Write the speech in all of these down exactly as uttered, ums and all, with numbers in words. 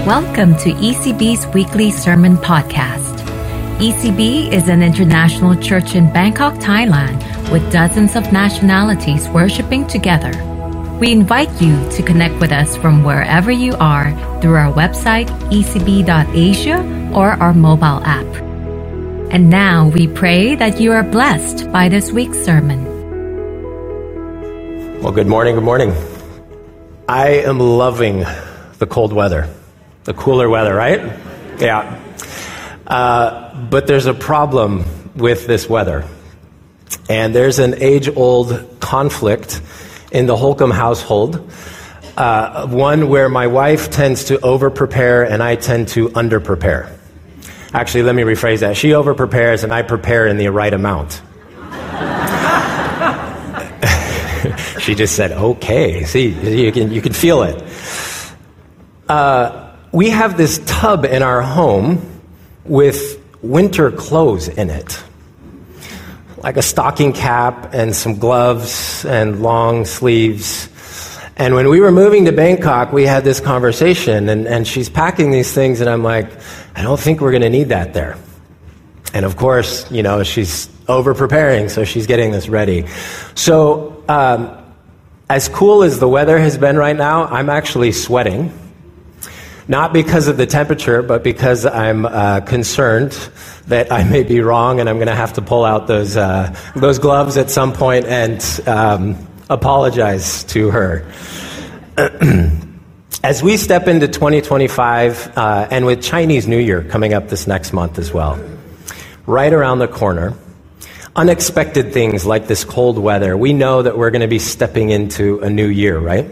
Welcome to E C B's weekly sermon podcast. E C B is an international church in Bangkok, Thailand, with dozens of nationalities worshiping together. We invite you to connect with us from wherever you are through our website, e c b dot asia, or our mobile app. And now we pray that you are blessed by this week's sermon. Well, good morning, good morning. I am loving the cold weather, the cooler weather, right? Yeah. Uh, but there's a problem with this weather. And there's an age-old conflict in the Holcomb household, uh, one where my wife tends to over-prepare and I tend to under-prepare. Actually, let me rephrase that. She over-prepares and I prepare in the right amount. She just said, okay. See, you can, you can feel it. Uh, we have this tub in our home with winter clothes in it, like a stocking cap and some gloves and long sleeves. And when we were moving to Bangkok, we had this conversation, and, and she's packing these things, and I'm like, I don't think we're going to need that there. And of course, you know, she's over-preparing, so she's getting this ready. So um, as cool as the weather has been right now, I'm actually sweating. Not because of the temperature, but because I'm uh, concerned that I may be wrong and I'm going to have to pull out those uh, those gloves at some point and um, apologize to her. As we step into twenty twenty-five, uh, and with Chinese New Year coming up this next month as well, right around the corner, unexpected things like this cold weather, we know that we're going to be stepping into a new year, right?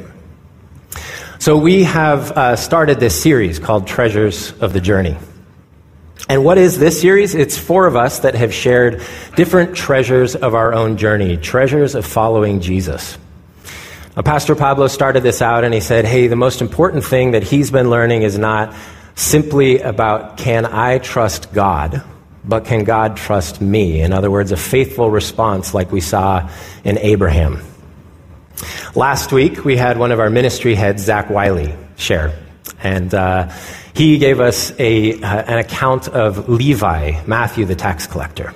So we have uh, started this series called Treasures of the Journey. And what is this series? It's four of us that have shared different treasures of our own journey, treasures of following Jesus. Now, Pastor Pablo started this out and he said, hey, the most important thing that he's been learning is not simply about can I trust God, but can God trust me? In other words, a faithful response like we saw in Abraham. Last week, we had one of our ministry heads, Zach Wiley, share. And uh, he gave us a uh, an account of Levi, Matthew the tax collector.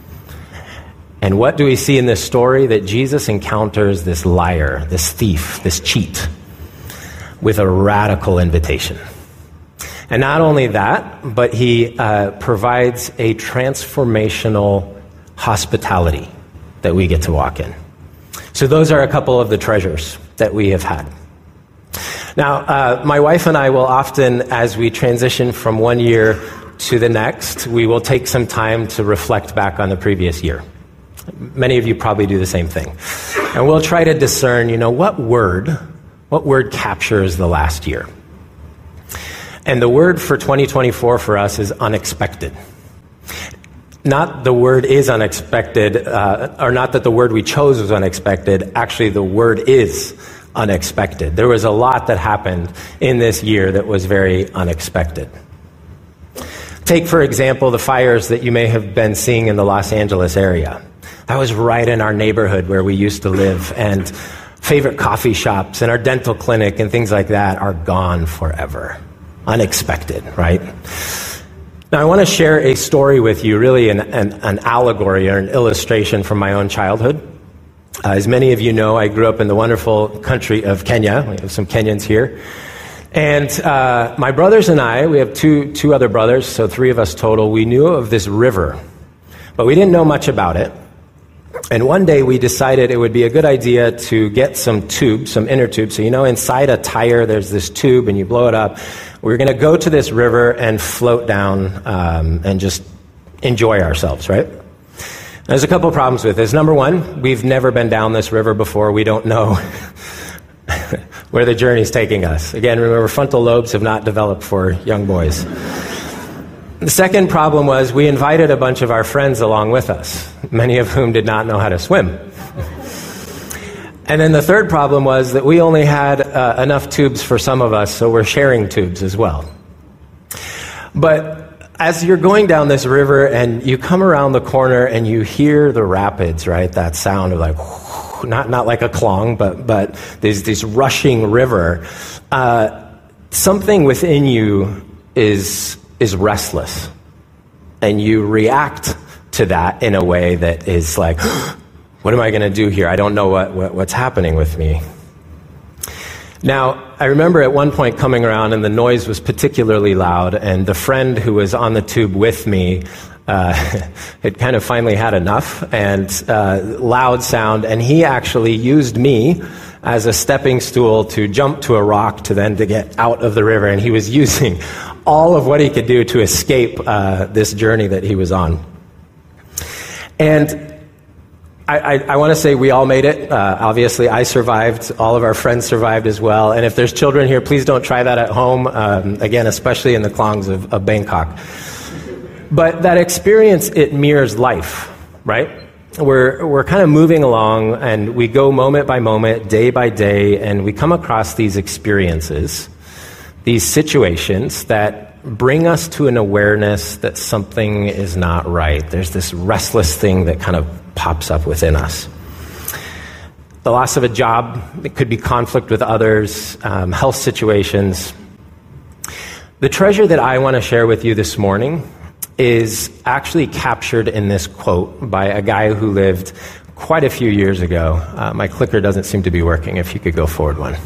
And what do we see in this story? That Jesus encounters this liar, this thief, this cheat, with a radical invitation. And not only that, but he uh, provides a transformational hospitality that we get to walk in. So those are a couple of the treasures that we have had. Now, uh, my wife and I will often, as we transition from one year to the next, we will take some time to reflect back on the previous year. Many of you probably do the same thing. And we'll try to discern, you know, what word, what word captures the last year? And the word for twenty twenty-four for us is unexpected. Not the word is unexpected, uh, or not that the word we chose was unexpected. Actually, the word is unexpected. There was a lot that happened in this year that was very unexpected. Take, for example, the fires that you may have been seeing in the Los Angeles area. That was right in our neighborhood where we used to live, and favorite coffee shops and our dental clinic and things like that are gone forever. Unexpected, right? Now, I want to share a story with you, really an, an, an allegory or an illustration from my own childhood. Uh, as many of you know, I grew up in the wonderful country of Kenya. We have some Kenyans here. And uh, my brothers and I, we have two, two other brothers, so three of us total, we knew of this river, but we didn't know much about it. And one day we decided it would be a good idea to get some tubes, some inner tubes. So, you know, inside a tire, there's this tube and you blow it up. We're going to go to this river and float down um, and just enjoy ourselves, right? There's a couple of problems with this. Number one, we've never been down this river before. We don't know where the journey's taking us. Again, remember, frontal lobes have not developed for young boys. The second problem was we invited a bunch of our friends along with us, many of whom did not know how to swim. And then the third problem was that we only had uh, enough tubes for some of us, so we're sharing tubes as well. But as you're going down this river and you come around the corner and you hear the rapids, right, that sound of like, not not like a clong, but but there's this rushing river, uh, something within you is is restless, and you react to that in a way that is like, what am I going to do here? I don't know what, what what's happening with me. Now, I remember at one point coming around, and the noise was particularly loud, and the friend who was on the tube with me uh, had kind of finally had enough, and uh, loud sound, and he actually used me as a stepping stool to jump to a rock to then to get out of the river, and he was using all of what he could do to escape uh, this journey that he was on. And I, I, I want to say we all made it. Uh, obviously, I survived. All of our friends survived as well. And if there's children here, please don't try that at home. Um, again, especially in the klongs of, of Bangkok. But that experience, it mirrors life, right? We're we're kind of moving along, and we go moment by moment, day by day, and we come across these experiences, these situations that bring us to an awareness that something is not right. There's this restless thing that kind of pops up within us. The loss of a job, it could be conflict with others, um, health situations. The treasure that I want to share with you this morning is actually captured in this quote by a guy who lived quite a few years ago. Uh, my clicker doesn't seem to be working. If you could go forward one.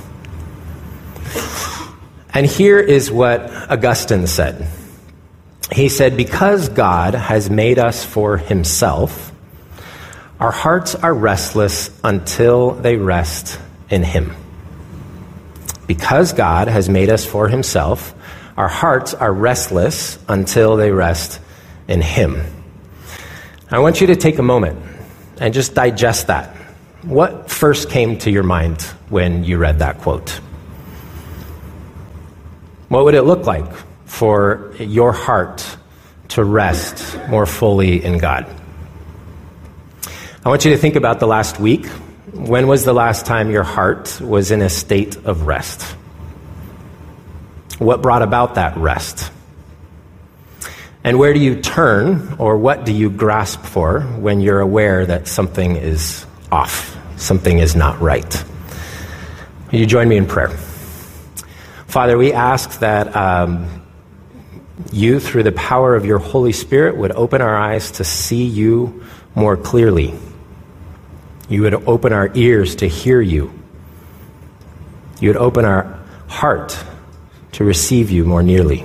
And here is what Augustine said. He said, because God has made us for himself, our hearts are restless until they rest in him. Because God has made us for himself, our hearts are restless until they rest in him. I want you to take a moment and just digest that. What first came to your mind when you read that quote? What would it look like for your heart to rest more fully in God? I want you to think about the last week. When was the last time your heart was in a state of rest? What brought about that rest? And where do you turn, or what do you grasp for when you're aware that something is off, something is not right? Will you join me in prayer? Father, we ask that um, you, through the power of your Holy Spirit, would open our eyes to see you more clearly. You would open our ears to hear you. You would open our heart to receive you more nearly.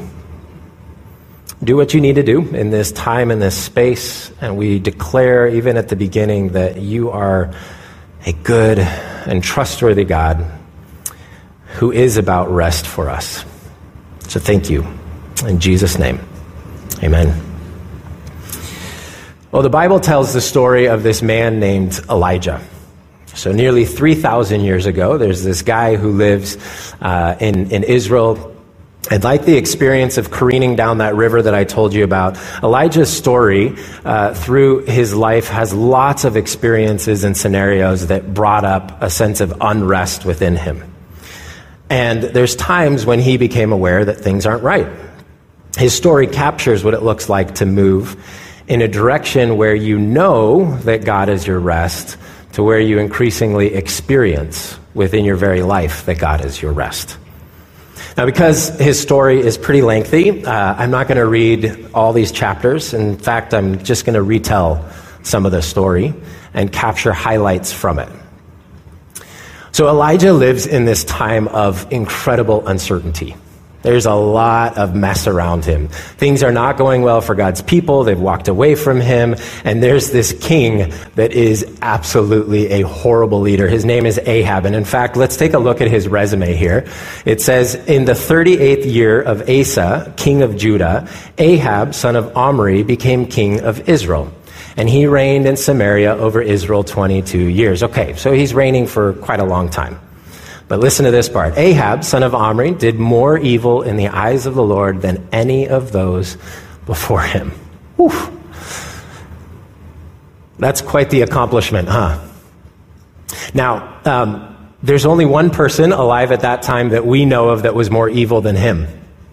Do what you need to do in this time, in this space, and we declare, even at the beginning, that you are a good and trustworthy God who is about rest for us. So thank you. In Jesus' name, amen. Well, the Bible tells the story of this man named Elijah. So nearly three thousand years ago, there's this guy who lives uh, in, in Israel. And like the experience of careening down that river that I told you about, Elijah's story uh, through his life has lots of experiences and scenarios that brought up a sense of unrest within him. And there's times when he became aware that things aren't right. His story captures what it looks like to move in a direction where you know that God is your rest, to where you increasingly experience within your very life that God is your rest. Now, because his story is pretty lengthy, uh, I'm not going to read all these chapters. In fact, I'm just going to retell some of the story and capture highlights from it. So Elijah lives in this time of incredible uncertainty. There's a lot of mess around him. Things are not going well for God's people. They've walked away from him. And there's this king that is absolutely a horrible leader. His name is Ahab. And in fact, let's take a look at his resume here. It says, in the thirty-eighth year of Asa, king of Judah, Ahab, son of Omri, became king of Israel. And he reigned in Samaria over Israel twenty-two years. Okay, so he's reigning for quite a long time. But listen to this part. Ahab, son of Omri, did more evil in the eyes of the Lord than any of those before him. Whew. That's quite the accomplishment, huh? Now, um, there's only one person alive at that time that we know of that was more evil than him.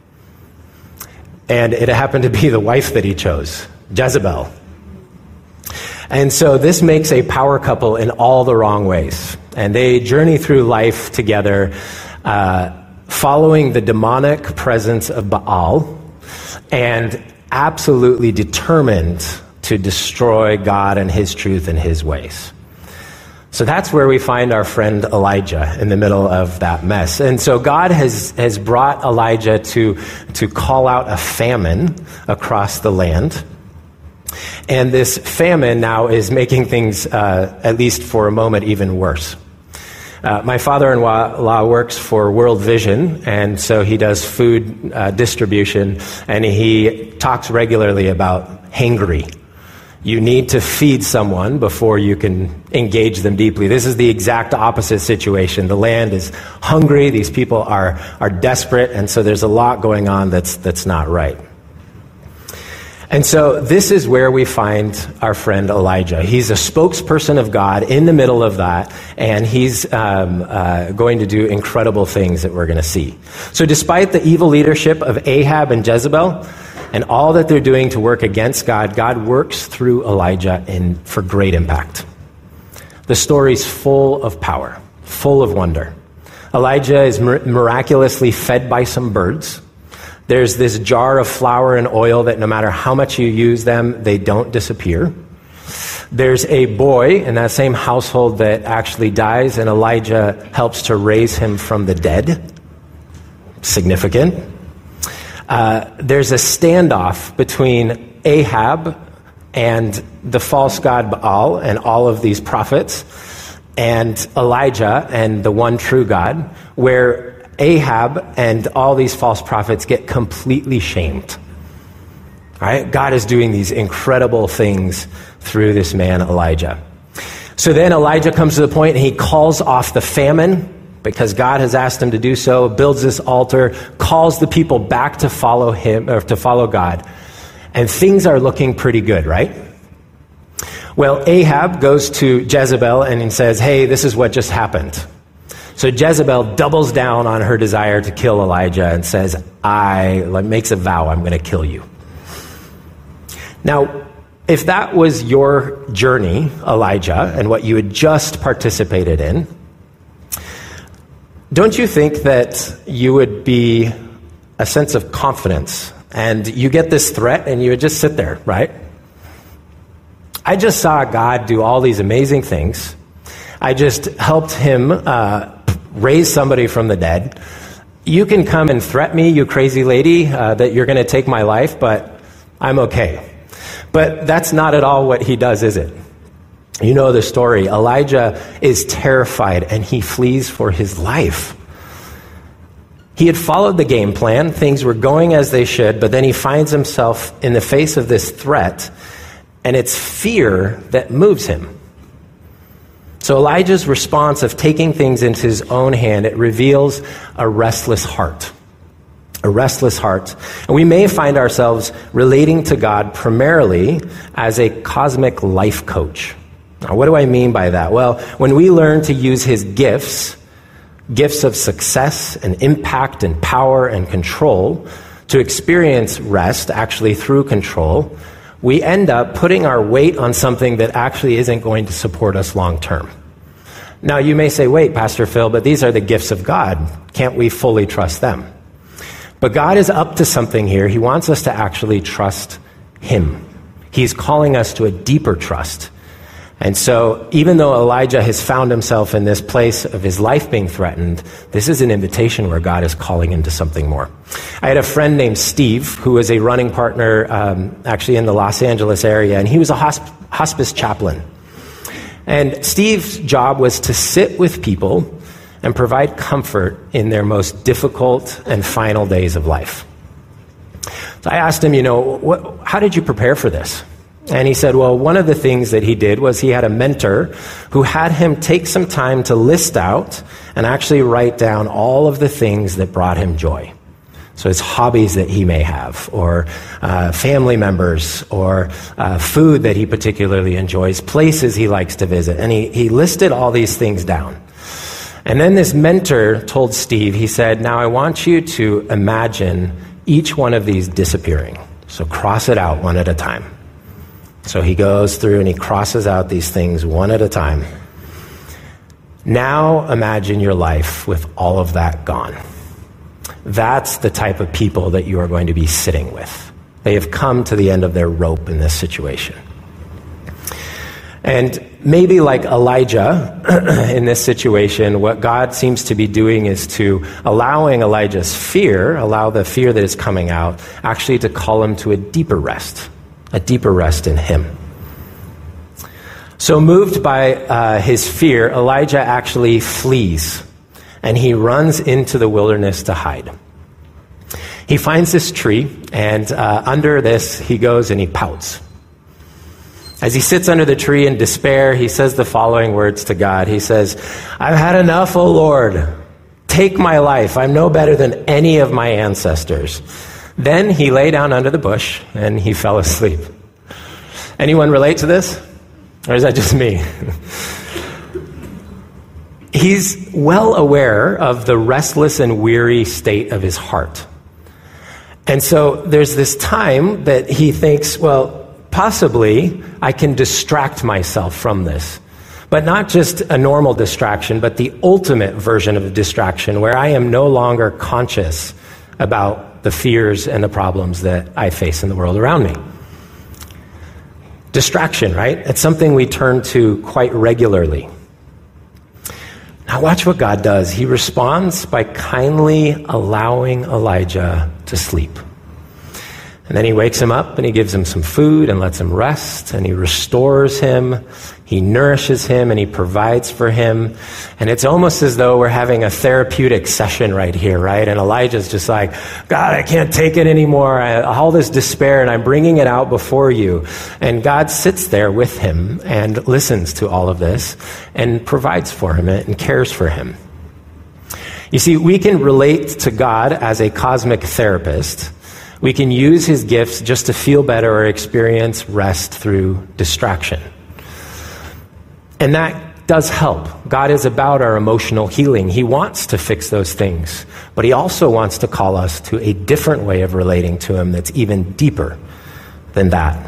And it happened to be the wife that he chose, Jezebel. And so this makes a power couple in all the wrong ways. And they journey through life together, uh, following the demonic presence of Baal, and absolutely determined to destroy God and his truth and his ways. So that's where we find our friend Elijah in the middle of that mess. And so God has, has brought Elijah to, to call out a famine across the land. And this famine now is making things, uh, at least for a moment, even worse. Uh, my father-in-law works for World Vision, and so he does food uh, distribution, and he talks regularly about hangry. You need to feed someone before you can engage them deeply. This is the exact opposite situation. The land is hungry. These people are are desperate, and so there's a lot going on that's that's not right. And so this is where we find our friend Elijah. He's a spokesperson of God in the middle of that, and he's um, uh, going to do incredible things that we're going to see. So despite the evil leadership of Ahab and Jezebel and all that they're doing to work against God, God works through Elijah in, for great impact. The story's full of power, full of wonder. Elijah is mir- miraculously fed by some birds. There's this jar of flour and oil that no matter how much you use them, they don't disappear. There's a boy in that same household that actually dies, and Elijah helps to raise him from the dead. Significant. Uh, there's a standoff between Ahab and the false god Baal and all of these prophets, and Elijah and the one true God, where Ahab and all these false prophets get completely shamed. All right? God is doing these incredible things through this man, Elijah. So then Elijah comes to the point and he calls off the famine because God has asked him to do so, builds this altar, calls the people back to follow him, or to follow God. And things are looking pretty good, right? Well, Ahab goes to Jezebel and he says, hey, this is what just happened. So Jezebel doubles down on her desire to kill Elijah and says, I, like, makes a vow, I'm going to kill you. Now, if that was your journey, Elijah, and what you had just participated in, don't you think that you would be a sense of confidence and you get this threat and you would just sit there, right? I just saw God do all these amazing things. I just helped him uh, raise somebody from the dead. You can come and threat me, you crazy lady, uh, that you're going to take my life, but I'm okay. But that's not at all what he does, is it? You know the story. Elijah is terrified and he flees for his life. He had followed the game plan. Things were going as they should, but then he finds himself in the face of this threat, and it's fear that moves him. So Elijah's response of taking things into his own hand, it reveals a restless heart. A restless heart. And we may find ourselves relating to God primarily as a cosmic life coach. Now, what do I mean by that? Well, when we learn to use his gifts, gifts of success and impact and power and control, to experience rest actually through control, we end up putting our weight on something that actually isn't going to support us long term. Now, you may say, wait, Pastor Phil, but these are the gifts of God. Can't we fully trust them? But God is up to something here. He wants us to actually trust him. He's calling us to a deeper trust. And so even though Elijah has found himself in this place of his life being threatened, this is an invitation where God is calling him to something more. I had a friend named Steve who was a running partner um, actually in the Los Angeles area, and he was a hosp- hospice chaplain. And Steve's job was to sit with people and provide comfort in their most difficult and final days of life. So I asked him, you know, what, how did you prepare for this? And he said, well, one of the things that he did was he had a mentor who had him take some time to list out and actually write down all of the things that brought him joy. So it's hobbies that he may have, or uh, family members, or uh, food that he particularly enjoys, places he likes to visit. And he, he listed all these things down. And then this mentor told Steve, he said, now I want you to imagine each one of these disappearing. So cross it out one at a time. So he goes through and he crosses out these things one at a time. Now imagine your life with all of that gone. That's the type of people that you are going to be sitting with. They have come to the end of their rope in this situation. And maybe like Elijah in this situation, what God seems to be doing is to allowing Elijah's fear, allow the fear that is coming out, actually to call him to a deeper rest, a deeper rest in him. So moved by uh, his fear, Elijah actually flees, and he runs into the wilderness to hide. He finds this tree, and uh, under this, he goes and he pouts. As he sits under the tree in despair, he says the following words to God. He says, "I've had enough, O Lord. Take my life. I'm no better than any of my ancestors." Then he lay down under the bush, and he fell asleep. Anyone relate to this? Or is that just me? He's well aware of the restless and weary state of his heart. And so there's this time that he thinks, well, possibly I can distract myself from this. But not just a normal distraction, but the ultimate version of a distraction where I am no longer conscious about the fears and the problems that I face in the world around me. Distraction, right? It's something we turn to quite regularly. Now watch what God does. He responds by kindly allowing Elijah to sleep. And then he wakes him up and he gives him some food and lets him rest, and he restores him, he nourishes him, and he provides for him. And it's almost as though we're having a therapeutic session right here, right? And Elijah's just like, God, I can't take it anymore. I, all this despair, and I'm bringing it out before you. And God sits there with him and listens to all of this and provides for him and cares for him. You see, we can relate to God as a cosmic therapist. We can use his gifts just to feel better or experience rest through distraction. And that does help. God is about our emotional healing. He wants to fix those things, but he also wants to call us to a different way of relating to him that's even deeper than that.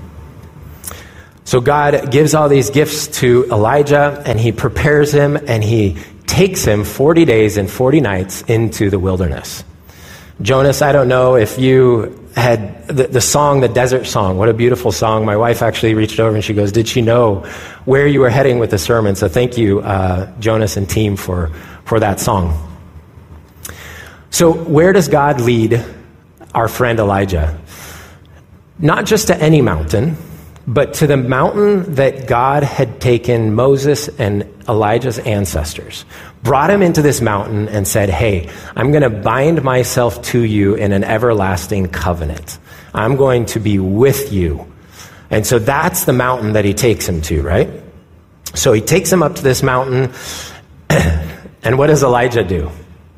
So God gives all these gifts to Elijah, and he prepares him, and he takes him forty days and forty nights into the wilderness. Jonas, I don't know if you had the, the song, the Desert Song. What a beautiful song. My wife actually reached over and she goes, did she know where you were heading with the sermon? So thank you, uh, Jonas and team, for, for that song. So where does God lead our friend Elijah? Not just to any mountain, but to the mountain that God had taken Moses and Elijah's ancestors, brought him into this mountain and said, hey, I'm going to bind myself to you in an everlasting covenant. I'm going to be with you. And so that's the mountain that he takes him to, right? So he takes him up to this mountain, and what does Elijah do?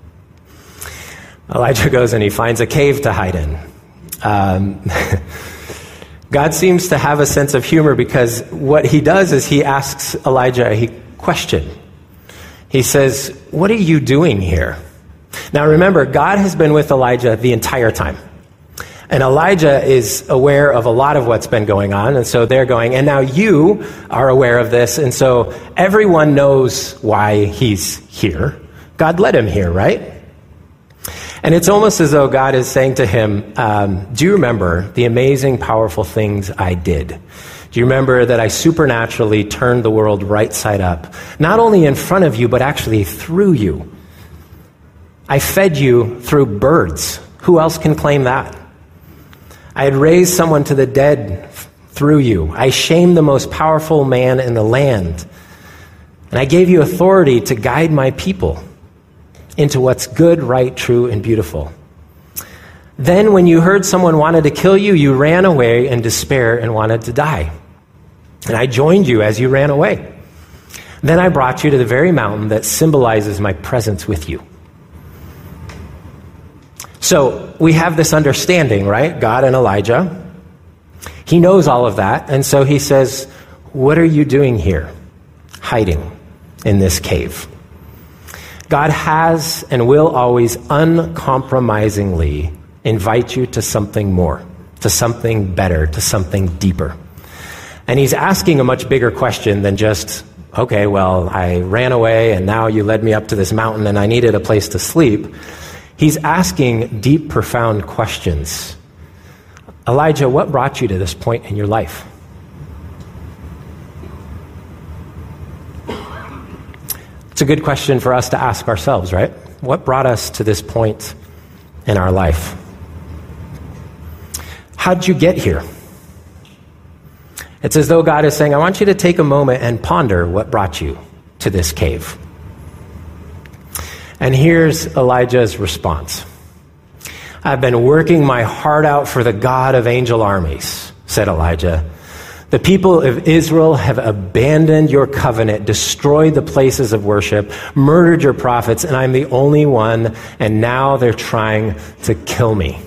Elijah goes and he finds a cave to hide in. Um, God seems to have a sense of humor, because what he does is he asks Elijah a question. He says, what are you doing here? Now remember, God has been with Elijah the entire time. And Elijah is aware of a lot of what's been going on. And so they're going, and now you are aware of this. And so everyone knows why he's here. God led him here, right? And it's almost as though God is saying to him, um, do you remember the amazing, powerful things I did? Do you remember that I supernaturally turned the world right side up? Not only in front of you, but actually through you. I fed you through birds. Who else can claim that? I had raised someone to the dead through you. I shamed the most powerful man in the land. And I gave you authority to guide my people into what's good, right, true, and beautiful. Then when you heard someone wanted to kill you, you ran away in despair and wanted to die. And I joined you as you ran away. Then I brought you to the very mountain that symbolizes my presence with you. So we have this understanding, right? God and Elijah. He knows all of that. And so he says, what are you doing here? Hiding in this cave. God has and will always uncompromisingly invite you to something more, to something better, to something deeper. And he's asking a much bigger question than just, okay, well, I ran away and now you led me up to this mountain and I needed a place to sleep. He's asking deep, profound questions. Elijah, what brought you to this point in your life? It's a good question for us to ask ourselves, right? What brought us to this point in our life? How'd you get here? It's as though God is saying, I want you to take a moment and ponder what brought you to this cave. And here's Elijah's response. I've been working my heart out for the God of angel armies, said Elijah. The people of Israel have abandoned your covenant, destroyed the places of worship, murdered your prophets, and I'm the only one, and now they're trying to kill me.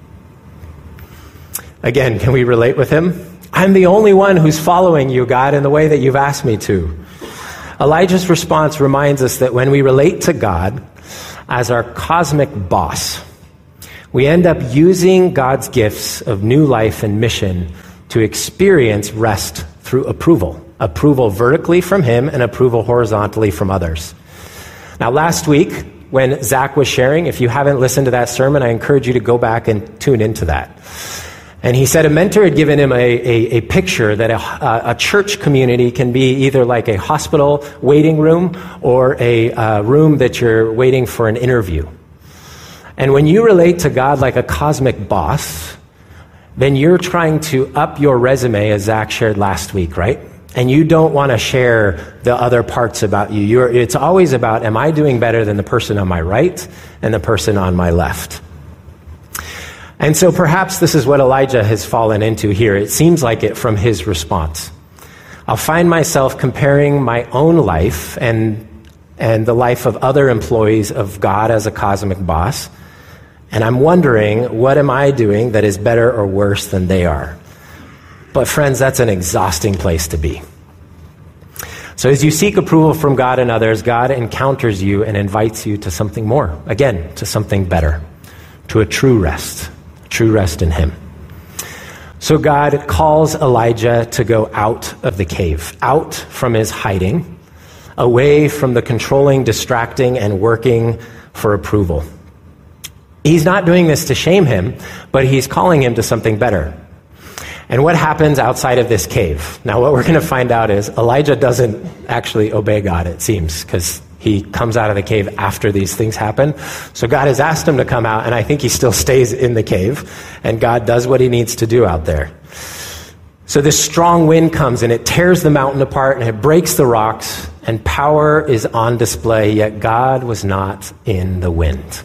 Again, can we relate with him? I'm the only one who's following you, God, in the way that you've asked me to. Elijah's response reminds us that when we relate to God as our cosmic boss, we end up using God's gifts of new life and mission to experience rest through approval. Approval vertically from him and approval horizontally from others. Now, last week, when Zach was sharing, if you haven't listened to that sermon, I encourage you to go back and tune into that. And he said a mentor had given him a, a, a picture that a, a church community can be either like a hospital waiting room or a uh, room that you're waiting for an interview. And when you relate to God like a cosmic boss, then you're trying to up your resume, as Zach shared last week, right? And you don't want to share the other parts about you. You're, it's always about, am I doing better than the person on my right and the person on my left? And so perhaps this is what Elijah has fallen into here. It seems like it from his response. I'll find myself comparing my own life and, and the life of other employees of God as a cosmic boss. And I'm wondering, what am I doing that is better or worse than they are? But friends, that's an exhausting place to be. So as you seek approval from God and others, God encounters you and invites you to something more. Again, to something better. To a true rest. True rest in him. So God calls Elijah to go out of the cave. Out from his hiding. Away from the controlling, distracting, and working for approval. He's not doing this to shame him, but he's calling him to something better. And what happens outside of this cave? Now, what we're going to find out is Elijah doesn't actually obey God, it seems, because he comes out of the cave after these things happen. So God has asked him to come out, and I think he still stays in the cave, and God does what he needs to do out there. So this strong wind comes, and it tears the mountain apart, and it breaks the rocks, and power is on display, yet God was not in the wind.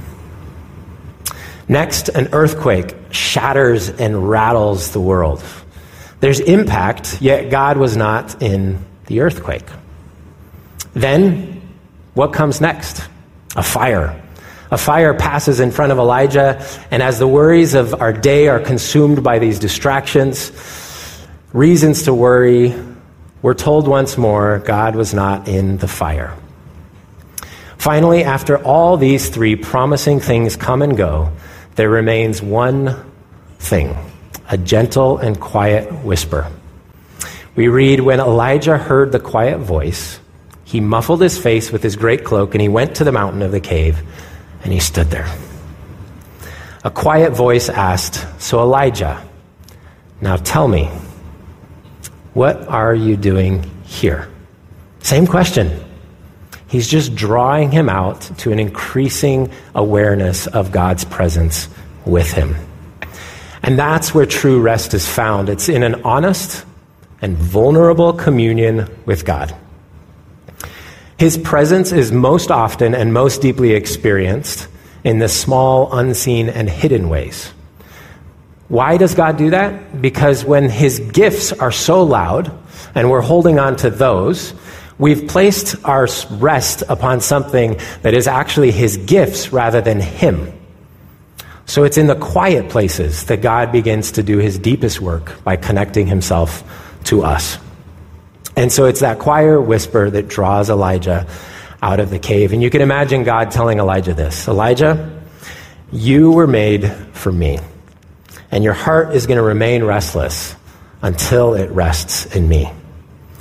Next, an earthquake shatters and rattles the world. There's impact, yet God was not in the earthquake. Then, what comes next? A fire. A fire passes in front of Elijah, and as the worries of our day are consumed by these distractions, reasons to worry, we're told once more, God was not in the fire. Finally, after all these three promising things come and go, there remains one thing, a gentle and quiet whisper. We read, when Elijah heard the quiet voice, he muffled his face with his great cloak, and he went to the mountain of the cave, and he stood there. A quiet voice asked, so Elijah, now tell me, what are you doing here? Same question. He's just drawing him out to an increasing awareness of God's presence with him. And that's where true rest is found. It's in an honest and vulnerable communion with God. His presence is most often and most deeply experienced in the small, unseen, and hidden ways. Why does God do that? Because when his gifts are so loud, and we're holding on to those, we've placed our rest upon something that is actually his gifts rather than him. So it's in the quiet places that God begins to do his deepest work by connecting himself to us. And so it's that quiet whisper that draws Elijah out of the cave. And you can imagine God telling Elijah this, Elijah, you were made for me, and your heart is going to remain restless until it rests in me.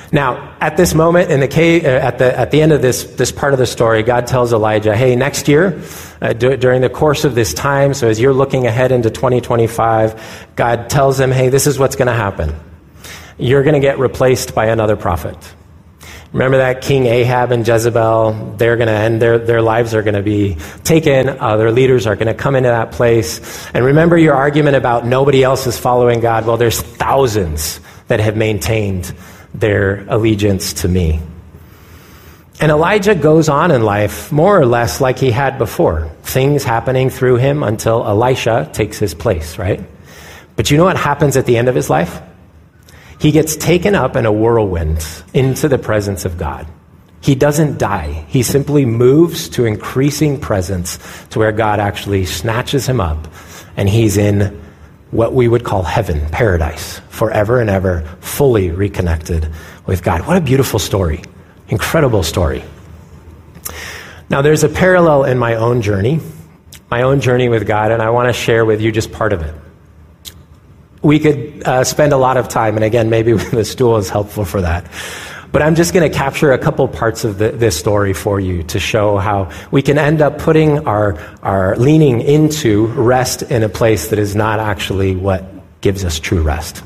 Now, at this moment in the cave, uh, at the at the end of this this part of the story, God tells Elijah, "Hey, next year, uh, d- during the course of this time, so as you're looking ahead into twenty twenty-five, God tells him, hey, this is what's going to happen. You're going to get replaced by another prophet. Remember that King Ahab and Jezebel? They're going to end. Their their lives are going to be taken. Uh, their leaders are going to come into that place. And remember your argument about nobody else is following God. Well, there's thousands that have maintained their allegiance to me." And Elijah goes on in life more or less like he had before. Things happening through him until Elisha takes his place, right? But you know what happens at the end of his life? He gets taken up in a whirlwind into the presence of God. He doesn't die. He simply moves to increasing presence to where God actually snatches him up, and he's in what we would call heaven, paradise, forever and ever, fully reconnected with God. What a beautiful story. Incredible story. Now, there's a parallel in my own journey, my own journey with God, and I want to share with you just part of it. We could uh, spend a lot of time, and again, maybe the stool is helpful for that. But I'm just going to capture a couple parts of the, this story for you to show how we can end up putting our, our leaning into rest in a place that is not actually what gives us true rest.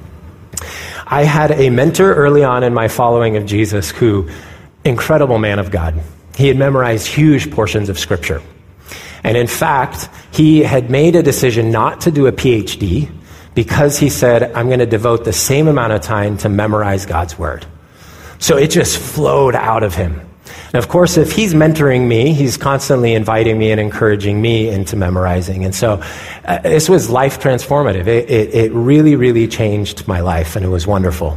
I had a mentor early on in my following of Jesus who, incredible man of God. He had memorized huge portions of Scripture. And in fact, he had made a decision not to do a P H D because he said, I'm going to devote the same amount of time to memorize God's Word. So it just flowed out of him. And of course, if he's mentoring me, he's constantly inviting me and encouraging me into memorizing. And so uh, this was life transformative. It, it, it really, really changed my life, and it was wonderful.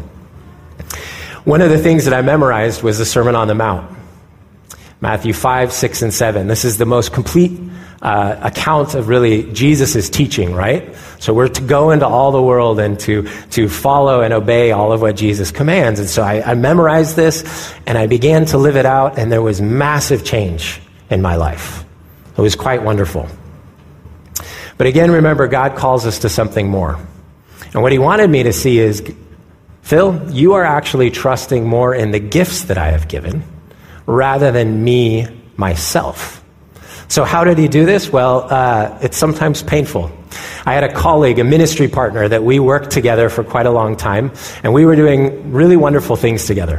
One of the things that I memorized was the Sermon on the Mount, Matthew five, six, and seven. This is the most complete uh, account of really Jesus' teaching, right? So we're to go into all the world and to, to follow and obey all of what Jesus commands. And so I, I memorized this, and I began to live it out, and there was massive change in my life. It was quite wonderful. But again, remember, God calls us to something more. And what he wanted me to see is, Phil, you are actually trusting more in the gifts that I have given rather than me, myself. So how did he do this? Well, uh, it's sometimes painful. I had a colleague, a ministry partner, that we worked together for quite a long time, and we were doing really wonderful things together.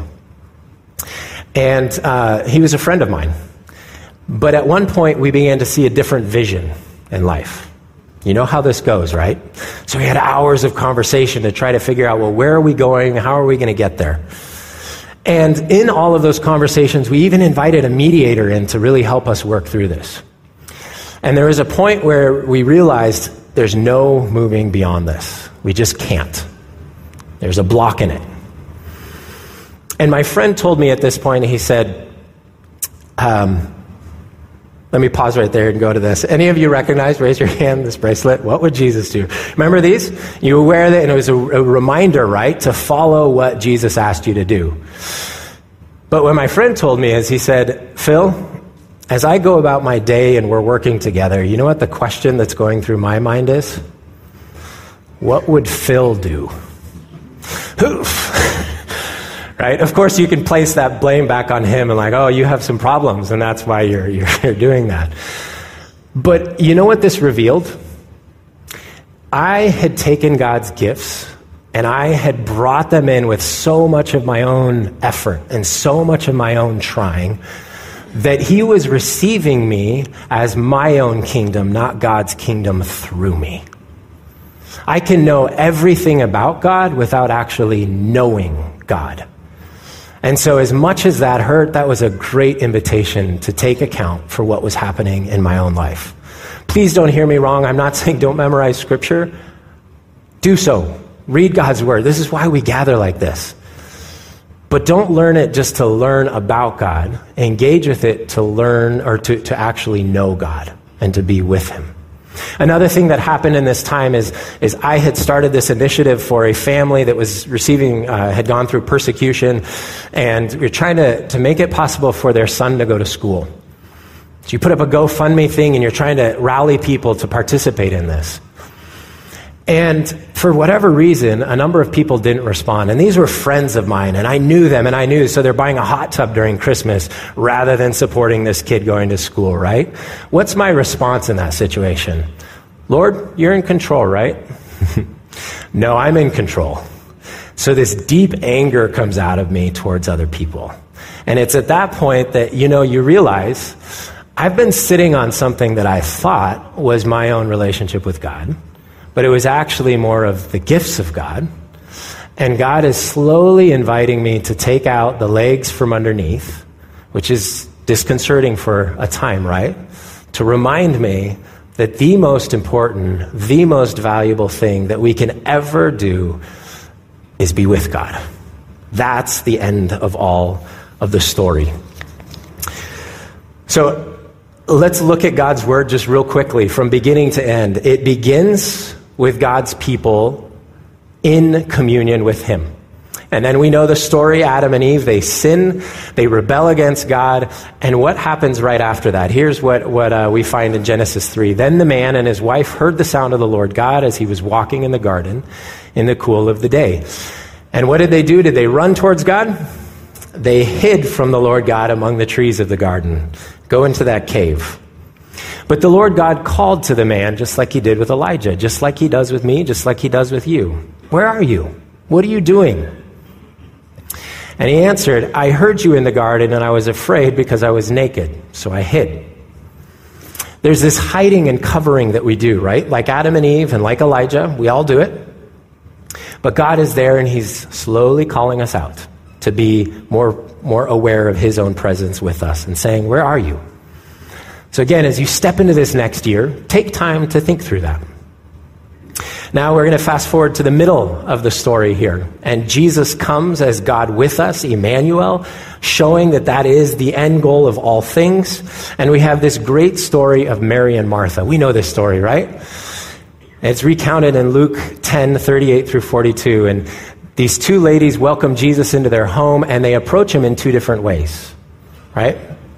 And uh, he was a friend of mine. But at one point, we began to see a different vision in life. You know how this goes, right? So we had hours of conversation to try to figure out, well, where are we going? How are we going to get there? And in all of those conversations, we even invited a mediator in to really help us work through this. And there was a point where we realized there's no moving beyond this. We just can't. There's a block in it. And my friend told me at this point, he said, um, let me pause right there and go to this. Any of you recognize, raise your hand, this bracelet? What would Jesus do? Remember these? You wear that, and it was a, a reminder, right, to follow what Jesus asked you to do. But what my friend told me is, he said, Phil, as I go about my day and we're working together, you know what the question that's going through my mind is? What would Phil do? Oof. Right? Of course, you can place that blame back on him and like, oh, you have some problems, and that's why you're, you're, you're doing that. But you know what this revealed? I had taken God's gifts, and I had brought them in with so much of my own effort and so much of my own trying that he was receiving me as my own kingdom, not God's kingdom through me. I can know everything about God without actually knowing God. And so as much as that hurt, that was a great invitation to take account for what was happening in my own life. Please don't hear me wrong. I'm not saying don't memorize Scripture. Do so. Read God's Word. This is why we gather like this. But don't learn it just to learn about God. Engage with it to learn or to, to actually know God and to be with Him. Another thing that happened in this time is, is I had started this initiative for a family that was receiving, uh, had gone through persecution, and we were trying to, to make it possible for their son to go to school. So you put up a GoFundMe thing, and you're trying to rally people to participate in this. And for whatever reason, a number of people didn't respond. And these were friends of mine, and I knew them, and I knew, so they're buying a hot tub during Christmas rather than supporting this kid going to school, right? What's my response in that situation? Lord, you're in control, right? No, I'm in control. So this deep anger comes out of me towards other people. And it's at that point that, you know, you realize I've been sitting on something that I thought was my own relationship with God, but it was actually more of the gifts of God. And God is slowly inviting me to take out the legs from underneath, which is disconcerting for a time, right? To remind me that the most important, the most valuable thing that we can ever do is be with God. That's the end of all of the story. So let's look at God's word just real quickly from beginning to end. It begins with God's people in communion with him. And then we know the story, Adam and Eve, they sin, they rebel against God, and what happens right after that? Here's what, what uh, we find in Genesis three. Then the man and his wife heard the sound of the Lord God as he was walking in the garden in the cool of the day. And what did they do? Did they run towards God? They hid from the Lord God among the trees of the garden. Go into that cave. But the Lord God called to the man just like he did with Elijah, just like he does with me, just like he does with you. Where are you? What are you doing? And he answered, I heard you in the garden and I was afraid because I was naked, so I hid. There's this hiding and covering that we do, right? Like Adam and Eve and like Elijah, we all do it. But God is there and he's slowly calling us out to be more, more aware of his own presence with us and saying, where are you? So again, as you step into this next year, take time to think through that. Now we're going to fast forward to the middle of the story here. And Jesus comes as God with us, Emmanuel, showing that that is the end goal of all things. And we have this great story of Mary and Martha. We know this story, right? It's recounted in Luke ten, thirty-eight through forty-two. And these two ladies welcome Jesus into their home, and they approach him in two different ways, right?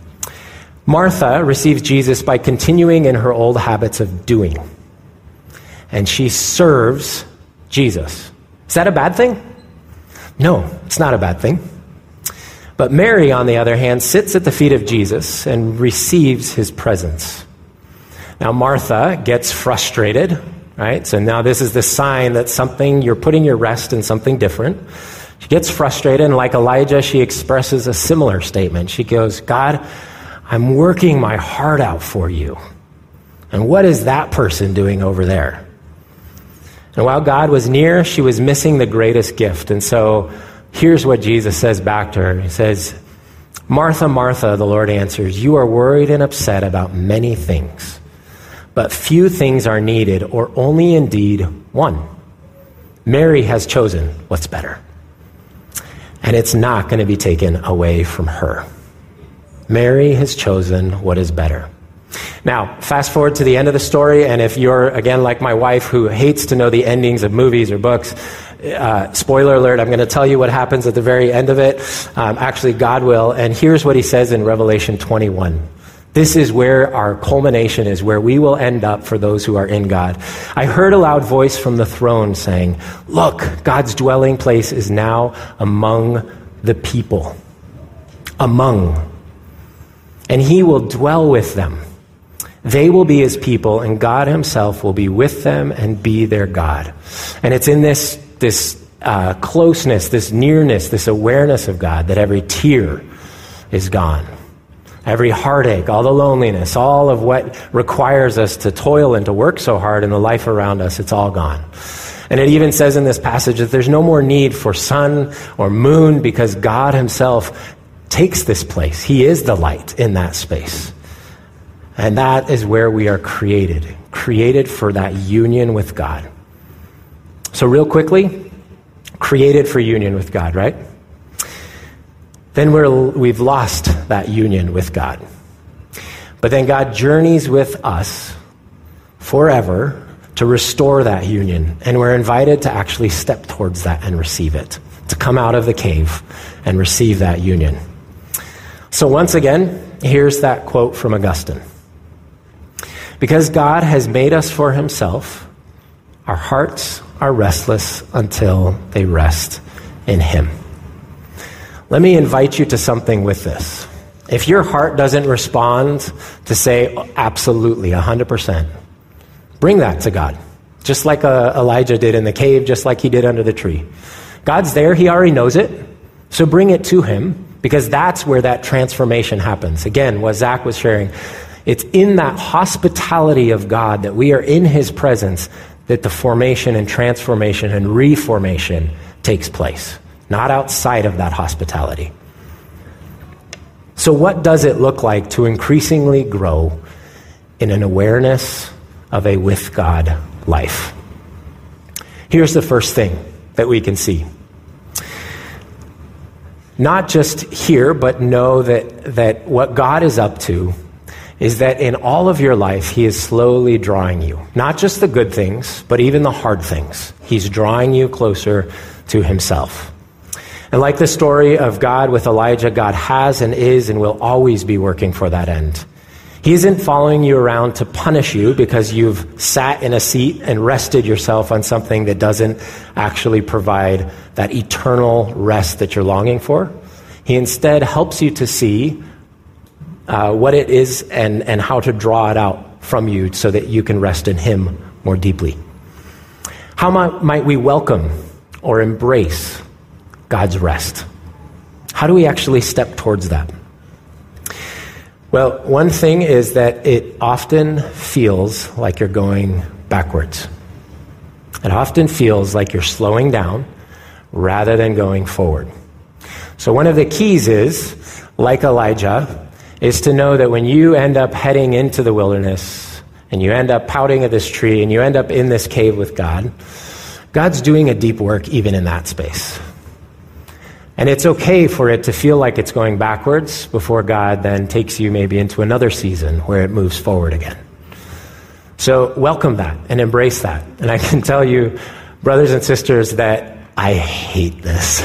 Martha receives Jesus by continuing in her old habits of doing. And she serves Jesus. Is that a bad thing? No, it's not a bad thing. But Mary, on the other hand, sits at the feet of Jesus and receives his presence. Now, Martha gets frustrated, right? So now this is the sign that something, you're putting your rest in something different. She gets frustrated, and like Elijah, she expresses a similar statement. She goes, God, I'm working my heart out for you. And what is that person doing over there? And while God was near, she was missing the greatest gift. And so here's what Jesus says back to her. He says, Martha, Martha, the Lord answers, you are worried and upset about many things, but few things are needed, or only indeed one. Mary has chosen what's better, and it's not going to be taken away from her. Mary has chosen what is better. Now, fast forward to the end of the story, and if you're, again, like my wife who hates to know the endings of movies or books, uh, spoiler alert, I'm going to tell you what happens at the very end of it. Um, actually, God will, and here's what he says in Revelation twenty-one. This is where our culmination is, where we will end up for those who are in God. I heard a loud voice from the throne saying, look, God's dwelling place is now among the people. Among. And he will dwell with them. They will be his people, and God himself will be with them and be their God. And it's in this, this uh, closeness, this nearness, this awareness of God that every tear is gone. Every heartache, all the loneliness, all of what requires us to toil and to work so hard in the life around us, it's all gone. And it even says in this passage that there's no more need for sun or moon because God himself takes this place. He is the light in that space. And that is where we are created, created for that union with God. So real quickly, created for union with God, right? Then we're, we've lost that union with God. But then God journeys with us forever to restore that union. And we're invited to actually step towards that and receive it, to come out of the cave and receive that union. So once again, here's that quote from Augustine. Because God has made us for himself, Our hearts are restless until they rest in him. Let me invite you to something with this. If your heart doesn't respond to say absolutely, one hundred percent, bring that to God. Just like uh, Elijah did in the cave, just like he did under the tree. God's there, he already knows it, so bring it to him, because that's where that transformation happens. Again, what Zach was sharing, it's in that hospitality of God, that we are in his presence, that the formation and transformation and reformation takes place, not outside of that hospitality. So what does it look like to increasingly grow in an awareness of a with God life? Here's the first thing that we can see. Not just hear, but know that, that what God is up to is that in all of your life, he is slowly drawing you. Not just the good things, but even the hard things. He's drawing you closer to himself. And like the story of God with Elijah, God has and is and will always be working for that end. He isn't following you around to punish you because you've sat in a seat and rested yourself on something that doesn't actually provide that eternal rest that you're longing for. He instead helps you to see uh, what it is and, and how to draw it out from you so that you can rest in him more deeply. How might, might we welcome or embrace God's rest? How do we actually step towards that? Well, one thing is that it often feels like you're going backwards. It often feels like you're slowing down rather than going forward. So one of the keys is, like Elijah, is to know that when you end up heading into the wilderness and you end up pouting at this tree and you end up in this cave with God, God's doing a deep work even in that space. And it's okay for it to feel like it's going backwards before God then takes you maybe into another season where it moves forward again. So welcome that and embrace that. And I can tell you, brothers and sisters, that I hate this.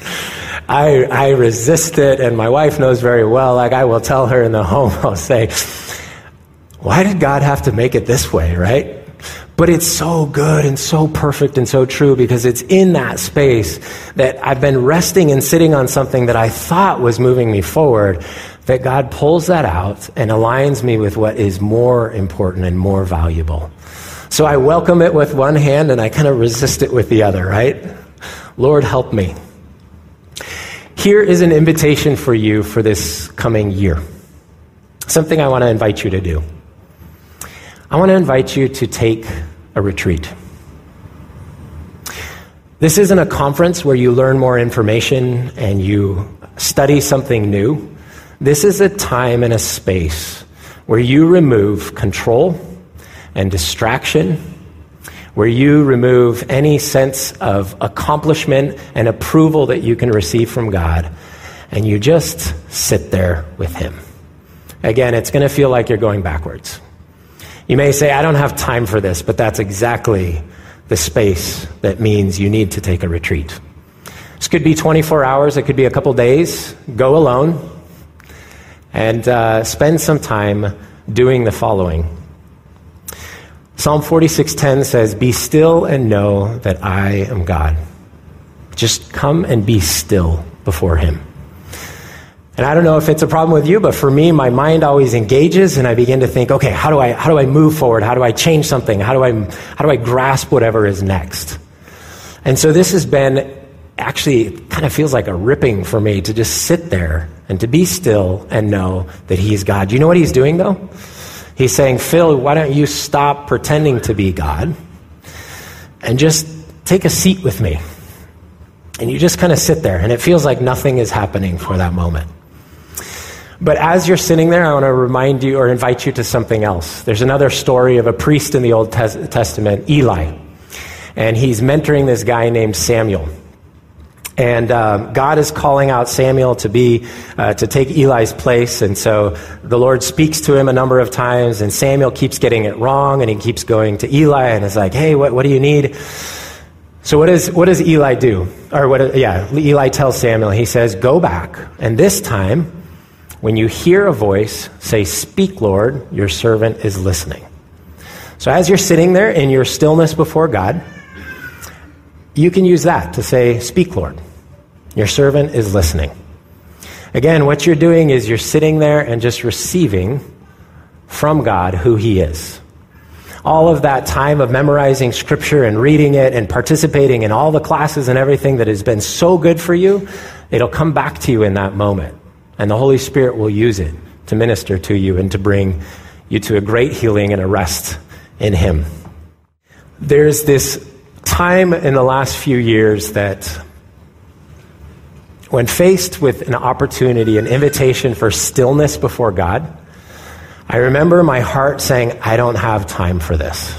I, I resist it, and my wife knows very well. Like, I will tell her in the home, I'll say, why did God have to make it this way, right? But it's so good and so perfect and so true, because it's in that space that I've been resting and sitting on something that I thought was moving me forward, that God pulls that out and aligns me with what is more important and more valuable. So I welcome it with one hand and I kind of resist it with the other, right? Lord, help me. Here is an invitation for you for this coming year. Something I want to invite you to do. I want to invite you to take a retreat. This isn't a conference where you learn more information and you study something new. This is a time and a space where you remove control and distraction, where you remove any sense of accomplishment and approval that you can receive from God, and you just sit there with him. Again, it's going to feel like you're going backwards. You may say, I don't have time for this, but that's exactly the space that means you need to take a retreat. This could be twenty-four hours. It could be a couple days. Go alone and uh, spend some time doing the following. Psalm forty-six ten says, be still and know that I am God. Just come and be still before him. And I don't know if it's a problem with you, but for me, my mind always engages and I begin to think, okay, how do I how do I move forward? How do I change something? How do I how do I grasp whatever is next? And so this has been actually, it kind of feels like a ripping for me to just sit there and to be still and know that he's God. Do you know what he's doing though? He's saying, Phil, why don't you stop pretending to be God and just take a seat with me? And you just kind of sit there and it feels like nothing is happening for that moment. But as you're sitting there, I want to remind you or invite you to something else. There's another story of a priest in the Old Testament, Eli. And he's mentoring this guy named Samuel. And uh, God is calling out Samuel to be, uh, to take Eli's place. And so the Lord speaks to him a number of times, and Samuel keeps getting it wrong, and he keeps going to Eli and is like, hey, what, what do you need? So what does, what does Eli do? Or what? Yeah, Eli tells Samuel, he says, go back, and this time, when you hear a voice, say, speak, Lord, your servant is listening. So as you're sitting there in your stillness before God, you can use that to say, "Speak, Lord. Your servant is listening." Again, what you're doing is you're sitting there and just receiving from God who he is. All of that time of memorizing scripture and reading it and participating in all the classes and everything that has been so good for you, it'll come back to you in that moment. And the Holy Spirit will use it to minister to you and to bring you to a great healing and a rest in him. There's this time in the last few years that when faced with an opportunity, an invitation for stillness before God, I remember my heart saying, "I don't have time for this."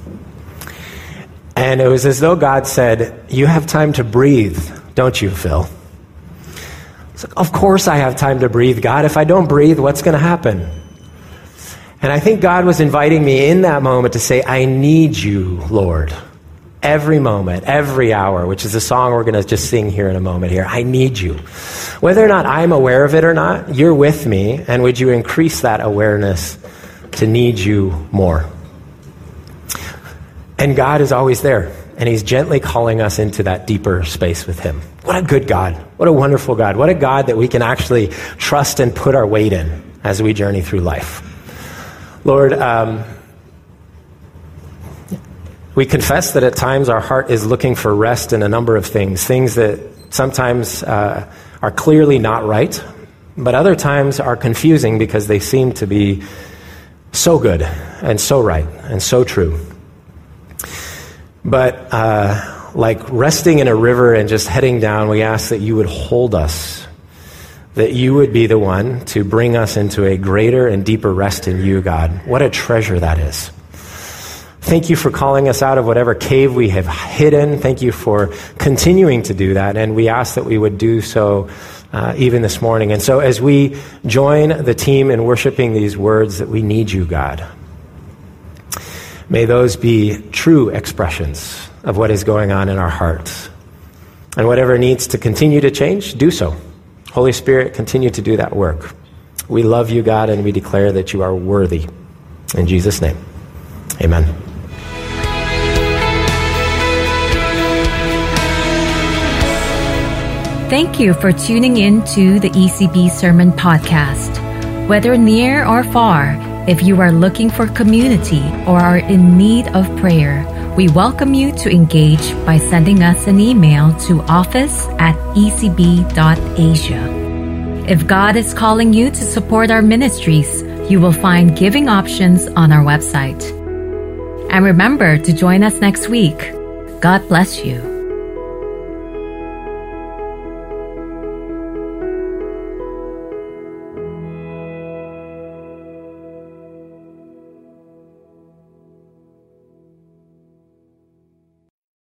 And it was as though God said, "You have time to breathe, don't you, Phil?" It's like, of course I have time to breathe, God. If I don't breathe, what's going to happen? And I think God was inviting me in that moment to say, "I need you, Lord. Every moment, every hour," which is a song we're going to just sing here in a moment here. I need you. Whether or not I'm aware of it or not, you're with me, and would you increase that awareness to need you more? And God is always there, and he's gently calling us into that deeper space with him. What a good God. What a wonderful God. What a God that we can actually trust and put our weight in as we journey through life. Lord, um, we confess that at times our heart is looking for rest in a number of things, things that sometimes uh, are clearly not right, but other times are confusing because they seem to be so good and so right and so true. But uh, like resting in a river and just heading down, we ask that you would hold us, that you would be the one to bring us into a greater and deeper rest in you, God. What a treasure that is. Thank you for calling us out of whatever cave we have hidden. Thank you for continuing to do that. And we ask that we would do so uh, even this morning. And so as we join the team in worshiping these words that we need you, God, may those be true expressions of what is going on in our hearts. And whatever needs to continue to change, do so. Holy Spirit, continue to do that work. We love you, God, and we declare that you are worthy. In Jesus' name, amen. Thank you for tuning in to the E C B Sermon Podcast. Whether near or far, if you are looking for community or are in need of prayer, we welcome you to engage by sending us an email to office at e c b dot asia. If God is calling you to support our ministries, you will find giving options on our website. And remember to join us next week. God bless you.